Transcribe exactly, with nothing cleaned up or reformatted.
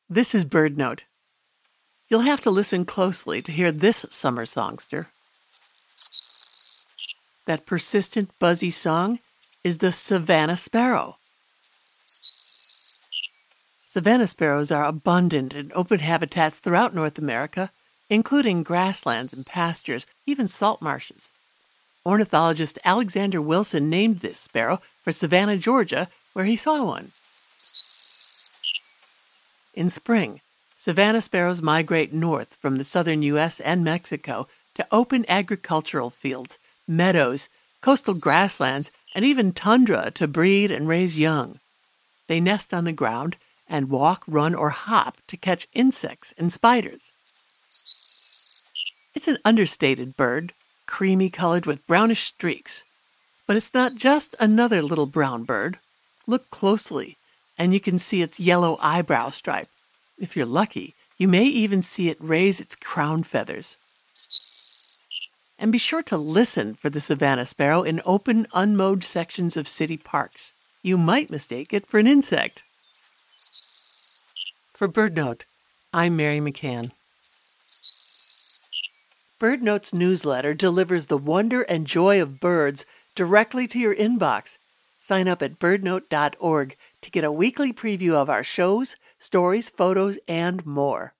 This is BirdNote. You'll have to listen closely to hear this summer songster. That persistent, buzzy song is the Savannah sparrow. Savannah sparrows are abundant in open habitats throughout North America, including grasslands and pastures, even salt marshes. Ornithologist Alexander Wilson named this sparrow for Savannah, Georgia, where he saw one. In spring, Savannah sparrows migrate north from the southern U S and Mexico to open agricultural fields, meadows, coastal grasslands, and even tundra to breed and raise young. They nest on the ground and walk, run, or hop to catch insects and spiders. It's an understated bird, creamy colored with brownish streaks. But it's not just another little brown bird. Look closely, and you can see its yellow eyebrow stripe. If you're lucky, you may even see it raise its crown feathers. And be sure to listen for the Savannah sparrow in open, unmowed sections of city parks. You might mistake it for an insect. For BirdNote, I'm Mary McCann. BirdNote's newsletter delivers the wonder and joy of birds directly to your inbox. Sign up at birdnote dot org to get a weekly preview of our shows, stories, photos, and more.